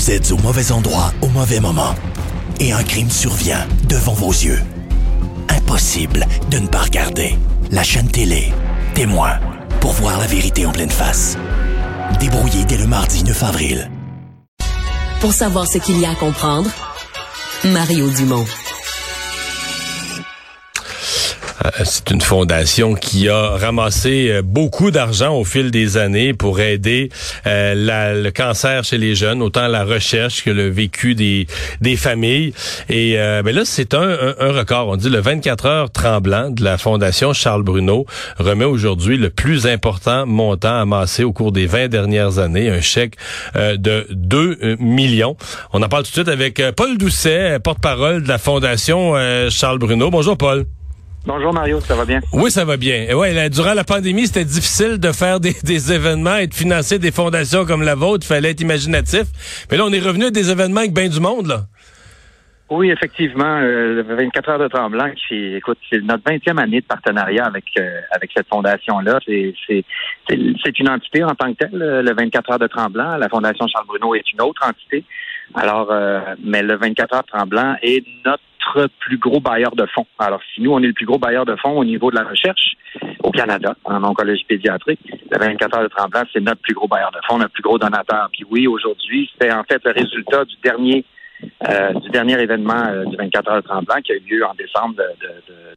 Vous êtes au mauvais endroit au mauvais moment. Et un crime survient devant vos yeux. Impossible de ne pas regarder. La chaîne télé, Témoin, pour voir la vérité en pleine face. Débrouillé dès le mardi 9 avril. Pour savoir ce qu'il y a à comprendre, Mario Dumont. C'est une fondation qui a ramassé beaucoup d'argent au fil des années pour aider le cancer chez les jeunes, autant la recherche que le vécu des familles. Et là, c'est un record. On dit le 24 heures tremblant de la Fondation Charles Bruno remet aujourd'hui le plus important montant amassé au cours des 20 dernières années, un chèque de 2 millions. On en parle tout de suite avec Paul Doucet, porte-parole de la Fondation Charles Bruno. Bonjour Paul. Bonjour Mario, ça va bien? Oui, ça va bien. Ouais, durant la pandémie, c'était difficile de faire des événements et de financer des fondations comme la vôtre. Il fallait être imaginatif. Mais là, on est revenu à des événements avec bien du monde, là. Oui, effectivement, le 24 heures de Tremblant, écoute, c'est notre 20e année de partenariat avec cette fondation-là. C'est une entité en tant que telle, le 24 heures de Tremblant. La Fondation Charles Bruno est une autre entité. Alors, mais le 24 heures Tremblant est notre plus gros bailleur de fonds. Alors, si nous, on est le plus gros bailleur de fonds au niveau de la recherche au Canada, en oncologie pédiatrique, le 24 heures de Tremblant, c'est notre plus gros bailleur de fonds, notre plus gros donateur. Puis oui, aujourd'hui, c'est en fait le résultat du dernier événement du 24 heures de Tremblant qui a eu lieu en décembre de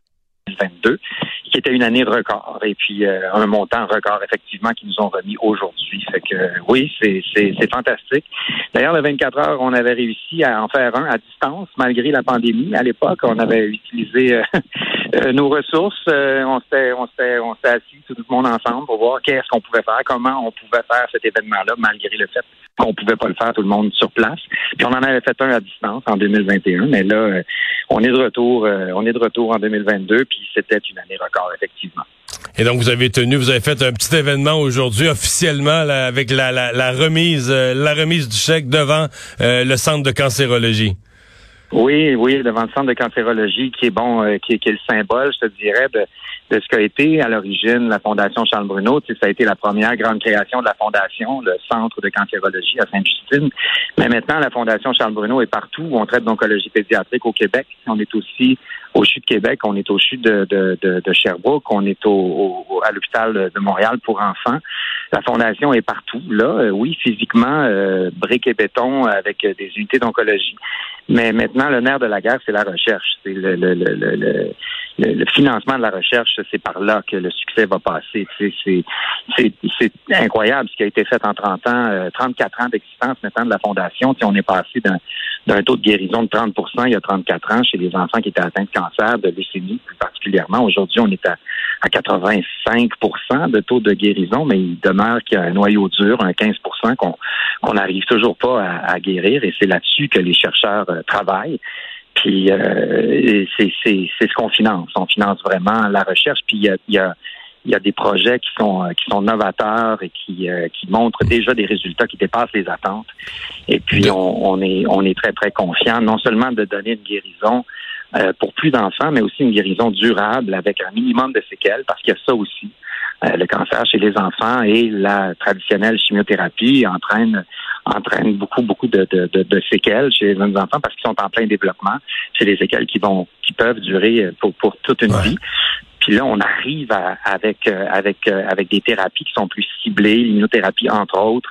2022, qui était une année de record. Et puis, un montant record, effectivement, qu'ils nous ont remis aujourd'hui. Fait que, oui, c'est fantastique. D'ailleurs, le 24 heures, on avait réussi à en faire un à distance, malgré la pandémie. À l'époque, on avait utilisé nos ressources. On s'était assis tout le monde ensemble pour voir qu'est-ce qu'on pouvait faire, comment on pouvait faire cet événement-là, malgré le fait qu'on pouvait pas le faire tout le monde sur place. Puis on en avait fait un à distance en 2021, mais là, on est de retour en 2022, puis c'était une année record, effectivement. Et donc, vous avez fait un petit événement aujourd'hui, officiellement, là, avec la remise du chèque devant le centre de cancérologie. Oui, devant le centre de cancérologie, qui est le symbole, je te dirais, de ce qu'a été à l'origine la Fondation Charles Bruno. Tu sais, ça a été la première grande création de la Fondation, le centre de cancérologie à Sainte-Justine. Mais maintenant, la Fondation Charles Bruno est partout où on traite d'oncologie pédiatrique au Québec. On est aussi au CHU de Québec, on est au CHU de Sherbrooke, on est à l'hôpital de Montréal pour enfants. La Fondation est partout, là, oui, physiquement, briques et béton avec des unités d'oncologie. Mais maintenant, le nerf de la guerre, c'est la recherche. C'est le financement de la recherche, c'est par là que le succès va passer. C'est incroyable ce qui a été fait en 30 ans, 34 ans d'existence maintenant de la Fondation. On est passé d'un taux de guérison de 30% il y a 34 ans chez les enfants qui étaient atteints de cancer, de leucémie plus particulièrement. Aujourd'hui, on est à 85% de taux de guérison, mais il demeure qu'il y a un noyau dur, un 15% qu'on n'arrive toujours pas à guérir, et c'est là-dessus que les chercheurs travaillent. Puis c'est ce qu'on finance. On finance vraiment la recherche. Puis il y a des projets qui sont novateurs et qui montrent déjà des résultats qui dépassent les attentes. Et puis on est très très confiant, non seulement de donner une guérison pour plus d'enfants, mais aussi une guérison durable avec un minimum de séquelles, parce qu'il y a ça aussi. Le cancer chez les enfants et la traditionnelle chimiothérapie entraîne beaucoup de séquelles chez les jeunes enfants parce qu'ils sont en plein développement. C'est des séquelles qui peuvent durer pour toute une vie. Puis là, on arrive avec des thérapies qui sont plus ciblées, l'immunothérapie entre autres,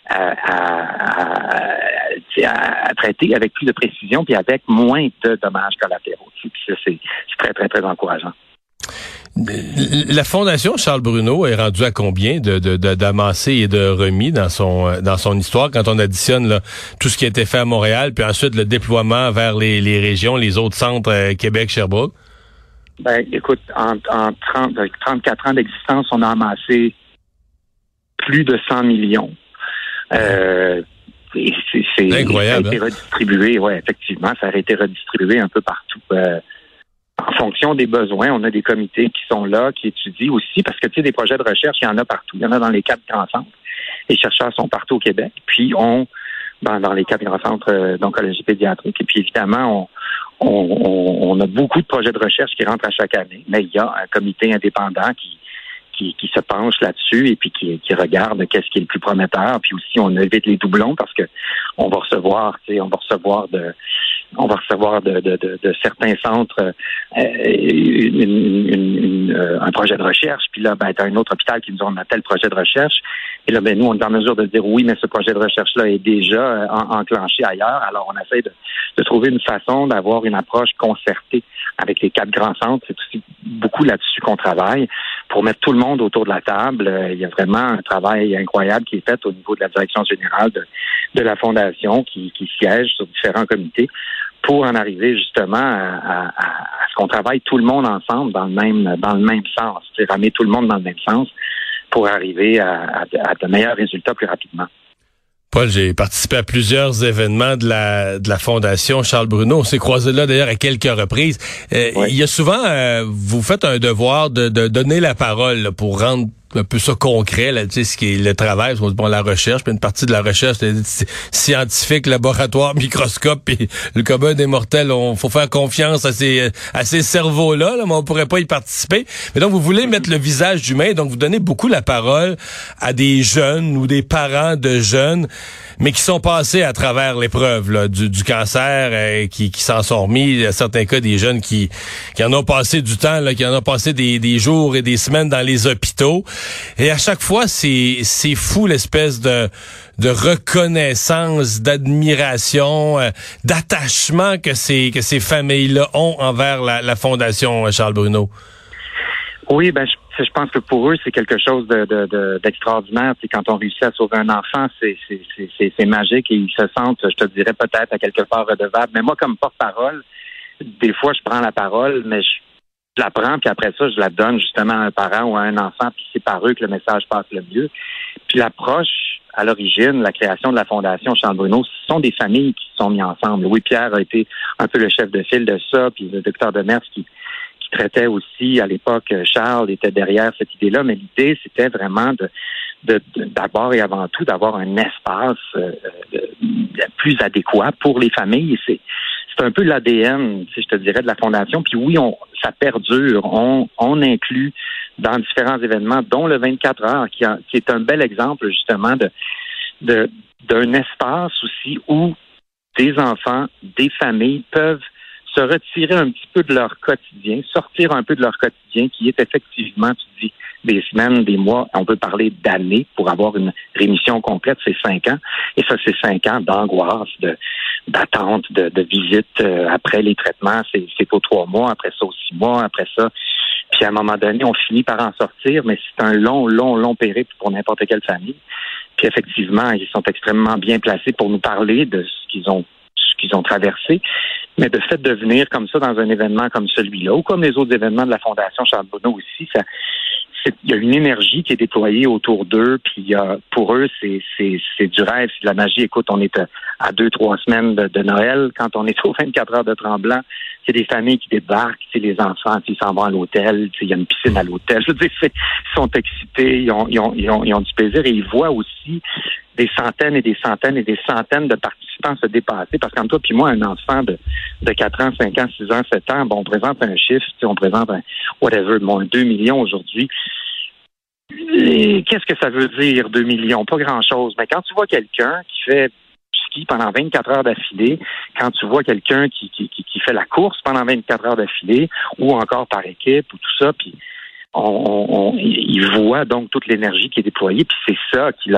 à traiter avec plus de précision puis avec moins de dommages collatéraux. Puis ça, c'est très, très, très encourageant. La Fondation Charles Bruno est rendue à combien d'amassés et de remis dans son histoire quand on additionne là, tout ce qui a été fait à Montréal, puis ensuite le déploiement vers les régions, les autres centres, Québec, Sherbrooke? Ben, écoute, en 34 ans d'existence, on a amassé plus de 100 millions. C'est incroyable. Ça a été redistribué, ouais, effectivement, ça a été redistribué un peu partout. En fonction des besoins, on a des comités qui sont là, qui étudient aussi, parce que tu sais, des projets de recherche, il y en a partout. Il y en a dans les 4 grands centres. Les chercheurs sont partout au Québec. Puis dans les 4 grands centres d'oncologie pédiatrique. Et puis évidemment, on a beaucoup de projets de recherche qui rentrent à chaque année. Mais il y a un comité indépendant qui se penche là-dessus et puis qui regarde qu'est-ce qui est le plus prometteur. Puis aussi, on évite les doublons parce que on va recevoir de certains centres un projet de recherche. Puis là, t'as un autre hôpital qui nous a tel projet de recherche. Et là, nous, on est en mesure de dire oui, mais ce projet de recherche-là est déjà enclenché ailleurs. Alors, on essaie de trouver une façon d'avoir une approche concertée avec les 4 grands centres. C'est aussi beaucoup là-dessus qu'on travaille pour mettre tout le monde autour de la table. Il y a vraiment un travail incroyable qui est fait au niveau de la direction générale de la Fondation qui siège sur différents comités pour en arriver justement à ce qu'on travaille tout le monde ensemble dans le même sens, c'est ramener tout le monde dans le même sens pour arriver à de meilleurs résultats plus rapidement. Paul, j'ai participé à plusieurs événements de la Fondation Charles Bruno. On s'est croisés là d'ailleurs à quelques reprises. Oui. Il y a souvent, vous faites un devoir de donner la parole là, pour rendre un peu ça concret, là, tu sais, ce qui est le travail, bon, la recherche, puis une partie de la recherche, c'est scientifique, laboratoire, microscope, puis le commun des mortels, faut faire confiance à ces cerveaux-là, là, mais on pourrait pas y participer. Mais donc, vous voulez mettre le visage humain, donc vous donnez beaucoup la parole à des jeunes ou des parents de jeunes, mais qui sont passés à travers l'épreuve là, du cancer, qui s'en sont remis. Il y a certains cas des jeunes qui en ont passé du temps, là, qui en ont passé des jours et des semaines dans les hôpitaux. Et à chaque fois, c'est fou l'espèce de reconnaissance, d'admiration, d'attachement que ces familles-là ont envers la Fondation Charles Bruno. Oui, je pense que pour eux, c'est quelque chose d'extraordinaire. C'est quand on réussit à sauver un enfant, c'est magique et ils se sentent, je te dirais, peut-être à quelque part redevables. Mais moi, comme porte-parole, des fois, je prends la parole, mais je la prends, puis après ça, je la donne justement à un parent ou à un enfant, puis c'est par eux que le message passe le mieux. Puis l'approche, à l'origine, la création de la Fondation Charles Bruno, ce sont des familles qui se sont mises ensemble. Louis-Pierre a été un peu le chef de file de ça, puis le docteur Demers qui traitait aussi, à l'époque, Charles était derrière cette idée-là, mais l'idée, c'était vraiment d'abord et avant tout, d'avoir un espace plus adéquat pour les familles. C'est un peu l'ADN, je te dirais, de la Fondation. Puis oui, ça perdure. On inclut dans différents événements, dont le 24 heures, qui est un bel exemple, justement, d'un espace aussi où des enfants, des familles peuvent se retirer un petit peu de leur quotidien, sortir un peu de leur quotidien, qui est effectivement, tu dis, des semaines, des mois, on peut parler d'années pour avoir une rémission complète, c'est 5 ans. Et ça, c'est 5 ans d'angoisse, d'attente, de visite après les traitements, c'est aux 3 mois, après ça aux 6 mois, après ça. Puis à un moment donné, on finit par en sortir, mais c'est un long périple pour n'importe quelle famille. Puis effectivement, ils sont extrêmement bien placés pour nous parler de ce qu'ils ont traversé. Mais de fait de venir comme ça dans un événement comme celui-là, ou comme les autres événements de la Fondation Charles Bruno aussi, il y a une énergie qui est déployée autour d'eux, puis pour eux, c'est du rêve, c'est de la magie. Écoute, on est à 2-3 semaines de Noël, quand on est aux 24 heures de Tremblant, c'est des familles qui débarquent, c'est les enfants, ils s'en vont à l'hôtel, il y a une piscine à l'hôtel. Je veux dire, ils sont excités, ils ont du plaisir et ils voient aussi des centaines et des centaines et des centaines de participants se dépasser. Parce qu'entre toi puis moi, un enfant de 4 ans, 5 ans, 6 ans, 7 ans, on présente un chiffre, on présente un 2 millions aujourd'hui. Et qu'est-ce que ça veut dire, 2 millions? Pas grand-chose. Mais quand tu vois quelqu'un qui fait du ski pendant 24 heures d'affilée, quand tu vois quelqu'un qui fait la course pendant 24 heures d'affilée, ou encore par équipe, ou tout ça, puis il voit donc toute l'énergie qui est déployée, puis c'est ça qui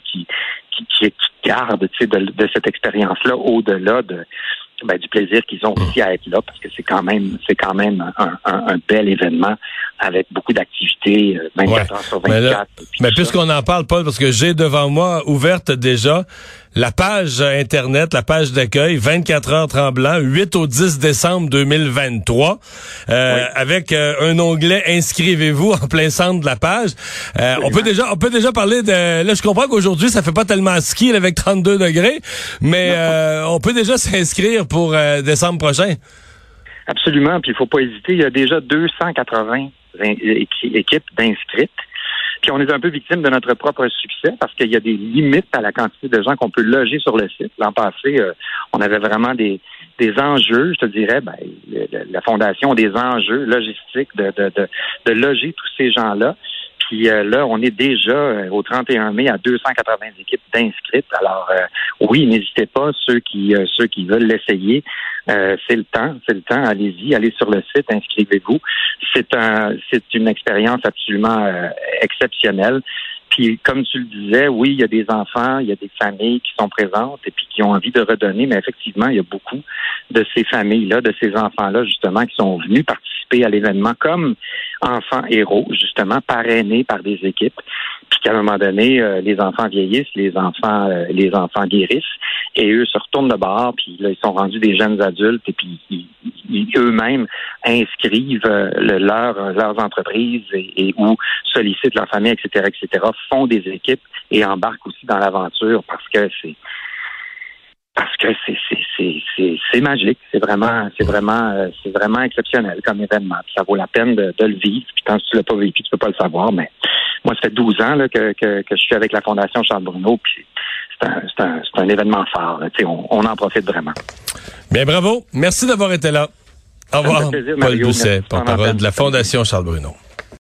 garde, tu sais, de cette expérience-là, au-delà du plaisir qu'ils ont aussi à être là, parce que c'est quand même un bel événement avec beaucoup d'activités 24 heures sur 24. Mais puisqu'on en parle, Paul, parce que j'ai devant moi ouverte déjà la page Internet, la page d'accueil, 24 heures Tremblant, 8 au 10 décembre 2023, avec un onglet « Inscrivez-vous » en plein centre de la page. On peut déjà parler de... Là, je comprends qu'aujourd'hui, ça fait pas tellement ski là, avec 32 degrés, mais on peut déjà s'inscrire pour décembre prochain. Absolument, puis il faut pas hésiter. Il y a déjà 280 équipes d'inscrites. Puis on est un peu victime de notre propre succès parce qu'il y a des limites à la quantité de gens qu'on peut loger sur le site. L'an passé, on avait vraiment des enjeux, je te dirais, la Fondation a des enjeux logistiques de loger tous ces gens-là. Puis là, on est déjà au 31 mai à 280 équipes d'inscrites. Alors oui, n'hésitez pas, ceux qui veulent l'essayer, c'est le temps, allez-y, allez sur le site, inscrivez-vous. C'est une expérience absolument exceptionnelle. Puis, comme tu le disais, oui, il y a des enfants, il y a des familles qui sont présentes et puis qui ont envie de redonner, mais effectivement, il y a beaucoup de ces familles-là, de ces enfants-là, justement, qui sont venus participer à l'événement comme enfants héros, justement, parrainés par des équipes. Puis qu'à un moment donné, les enfants vieillissent, les enfants guérissent, et eux se retournent de bord, puis là, ils sont rendus des jeunes adultes, et puis ils eux-mêmes inscrivent leurs entreprises et ou sollicitent leur famille, etc., font des équipes et embarquent aussi dans l'aventure parce que c'est magique, c'est vraiment exceptionnel comme événement. Puis ça vaut la peine de le vivre. Puis quand tu l'as pas vécu, tu peux pas le savoir. Mais moi, ça fait 12 ans là, que je suis avec la Fondation Charles Bruno. Puis c'est un événement phare. On en profite vraiment. Bien, bravo. Merci d'avoir été là. Au revoir. Ça me fait plaisir, Paul Mario. Doucet, porte-parole de la Fondation Charles Bruno.